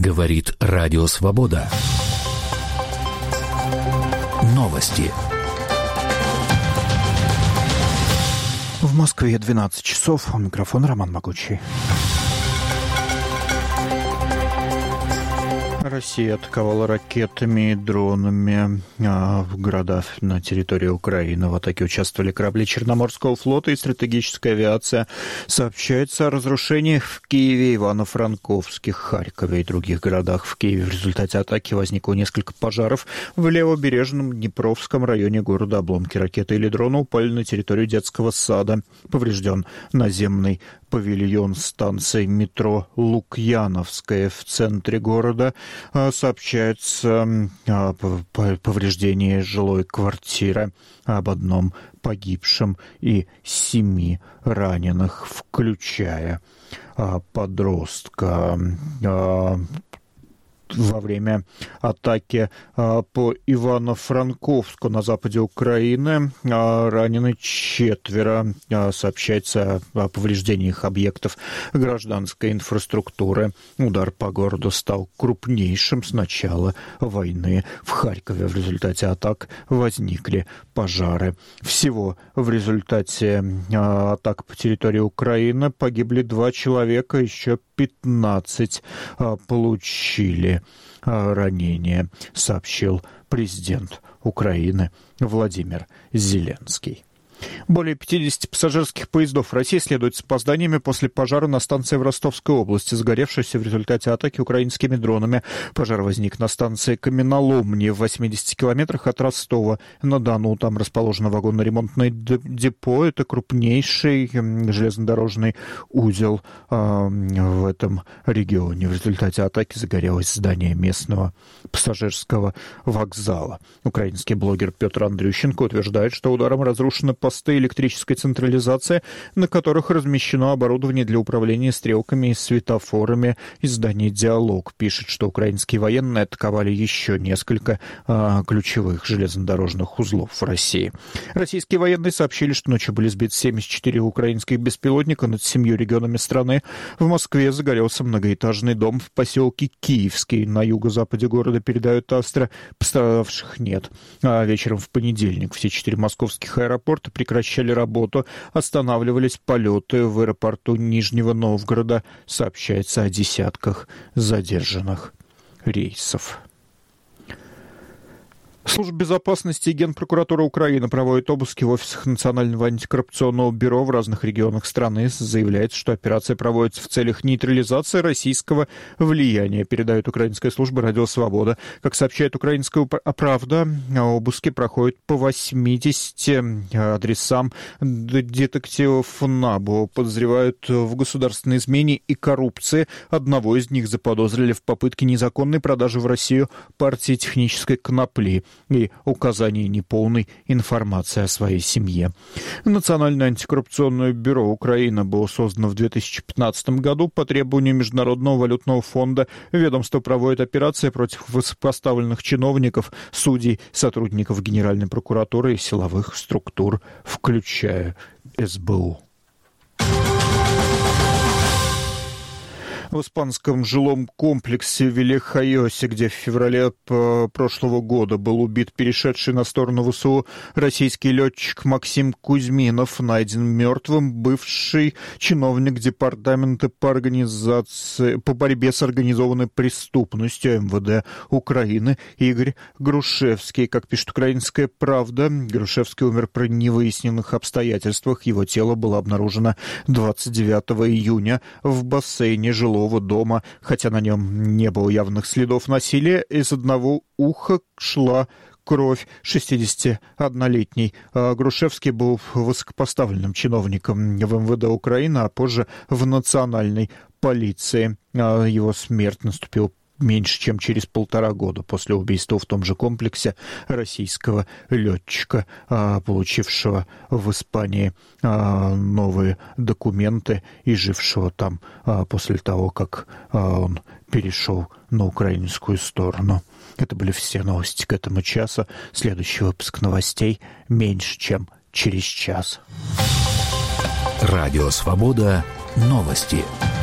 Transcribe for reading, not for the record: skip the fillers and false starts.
Говорит Радио Свобода. Новости. В Москве 12 часов. У микрофона Роман Могучий. Россия атаковала ракетами и дронами города на территории Украины. В атаке участвовали корабли Черноморского флота и стратегическая авиация. Сообщается о разрушениях в Киеве, Ивано-Франковске, Харькове и других городах. В Киеве в результате атаки возникло несколько пожаров. В левобережном Днепровском районе города обломки ракеты или дрона упали на территорию детского сада. Поврежден наземный павильон станции метро Лукьяновская в центре города. Сообщается о повреждении жилой квартиры, об одном погибшем и 7 раненых, включая подростка. Во время атаки по Ивано-Франковску на западе Украины ранены 4. Сообщается о повреждениях объектов гражданской инфраструктуры. Удар по городу стал крупнейшим с начала войны. В Харькове в результате атак возникли пожары. Всего в результате атак по территории Украины погибли 2 человека, еще 15 получили ранения, сообщил президент Украины Владимир Зеленский. Более 50 пассажирских поездов в России следуют с опозданиями после пожара на станции в Ростовской области, загоревшейся в результате атаки украинскими дронами. Пожар возник на станции Каменоломни в 80 километрах от Ростова-на-Дону. Там расположено вагонно-ремонтное депо. Это крупнейший железнодорожный узел в этом регионе. В результате атаки загорелось здание местного пассажирского вокзала. Украинский блогер Петр Андрющенко утверждает, что ударом разрушено посты электрической централизации, на которых размещено оборудование для управления стрелками и светофорами. Издание «Диалог» пишет, что украинские военные атаковали еще несколько ключевых железнодорожных узлов в России. Российские военные сообщили, что ночью были сбиты 74 украинских беспилотника над 7 регионами страны. В Москве загорелся многоэтажный дом в поселке Киевский. На юго-западе города, передают Астра, пострадавших нет. А вечером в понедельник все 4 московских аэропорта прекращали работу, останавливались полеты в аэропорту Нижнего Новгорода. Сообщается о десятках задержанных рейсов. Служба безопасности и Генпрокуратура Украины проводят обыски в офисах Национального антикоррупционного бюро в разных регионах страны. Заявляется, что операция проводится в целях нейтрализации российского влияния, передает украинская служба «Радио Свобода». Как сообщает украинская «Правда», обыски проходят по 80 адресам детективов НАБУ. Подозревают в государственной измене и коррупции. Одного из них заподозрили в попытке незаконной продажи в Россию партии технической конопли и указании неполной информации о своей семье. Национальное антикоррупционное бюро Украины было создано в 2015 году по требованию Международного валютного фонда. Ведомство проводит операции против высокопоставленных чиновников, судей, сотрудников Генеральной прокуратуры и силовых структур, включая СБУ. В испанском жилом комплексе Вильяхайосе, где в феврале прошлого года был убит перешедший на сторону ВСУ российский летчик Максим Кузьминов, найден мертвым бывший чиновник Департамента по борьбе с организованной преступностью МВД Украины Игорь Грушевский. Как пишет «Украинская правда», Грушевский умер при невыясненных обстоятельствах. Его тело было обнаружено 29 июня в бассейне жилого дома, хотя на нем не было явных следов насилия. Из одного уха шла кровь. 61-летний Грушевский был высокопоставленным чиновником в МВД Украины, а позже в национальной полиции. Его смерть наступила меньше чем через 1,5 года после убийства в том же комплексе российского летчика, получившего в Испании новые документы и жившего там после того, как он перешел на украинскую сторону. Это были все новости к этому часу. Следующий выпуск новостей меньше чем через час. Радио Свобода. Новости.